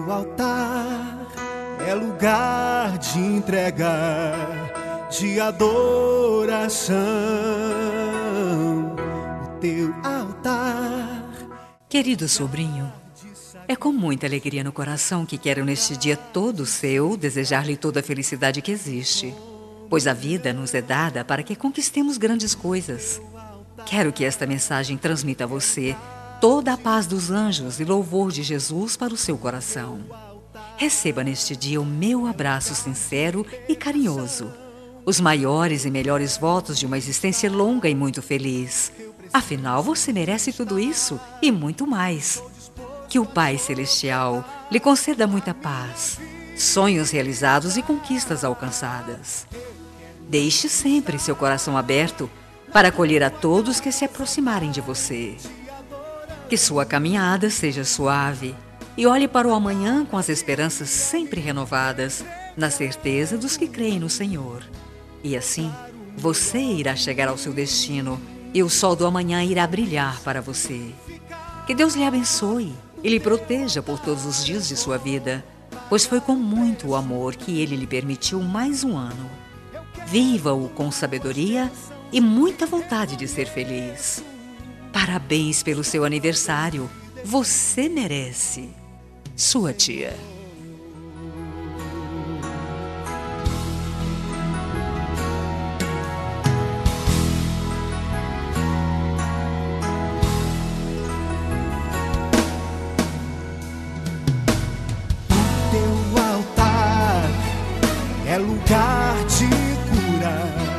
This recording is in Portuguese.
teu altar é lugar de entrega, de adoração. O teu altar. Querido sobrinho, é com muita alegria no coração que quero neste dia todo seu desejar-lhe toda a felicidade que existe, pois a vida nos é dada para que conquistemos grandes coisas. Quero que esta mensagem transmita a você toda a paz dos anjos e louvor de Jesus para o seu coração. Receba neste dia o meu abraço sincero e carinhoso, os maiores e melhores votos de uma existência longa e muito feliz. Afinal, você merece tudo isso e muito mais. Que o Pai Celestial lhe conceda muita paz, sonhos realizados e conquistas alcançadas. Deixe sempre seu coração aberto para acolher a todos que se aproximarem de você. Que sua caminhada seja suave e olhe para o amanhã com as esperanças sempre renovadas, na certeza dos que creem no Senhor. E assim, você irá chegar ao seu destino e o sol do amanhã irá brilhar para você. Que Deus lhe abençoe e lhe proteja por todos os dias de sua vida, pois foi com muito amor que Ele lhe permitiu mais um ano. Viva-o com sabedoria e muita vontade de ser feliz. Parabéns pelo seu aniversário. Você merece. Sua tia. Teu altar é lugar de cura,